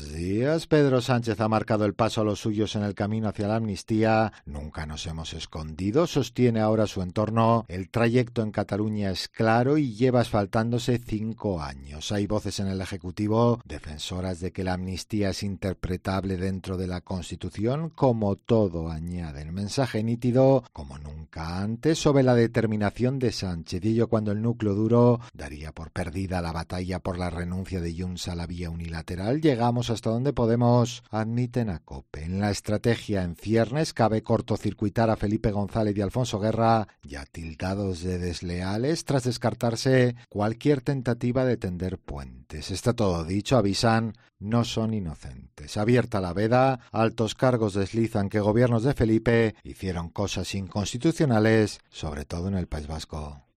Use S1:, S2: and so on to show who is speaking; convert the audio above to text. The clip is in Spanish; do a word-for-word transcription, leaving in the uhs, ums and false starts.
S1: Buenos días. Pedro Sánchez ha marcado el paso a los suyos en el camino hacia la amnistía. Nunca nos hemos escondido, sostiene ahora su entorno. El trayecto en Cataluña es claro y lleva asfaltándose cinco años. Hay voces en el Ejecutivo defensoras de que la amnistía es interpretable dentro de la Constitución. Como todo, añaden, mensaje nítido, como nunca antes, sobre la determinación de Sánchez. Y ello cuando el núcleo duro daría por perdida la batalla por la renuncia de Junts a la vía unilateral. Llegamos hasta donde podemos, admiten a COPE. En la estrategia en ciernes cabe cortocircuitar a Felipe González y Alfonso Guerra, ya tildados de desleales, tras descartarse cualquier tentativa de tender puentes. Está todo dicho, avisan, no son inocentes. Abierta la veda, altos cargos deslizan que gobiernos de Felipe hicieron cosas inconstitucionales, sobre todo en el País Vasco.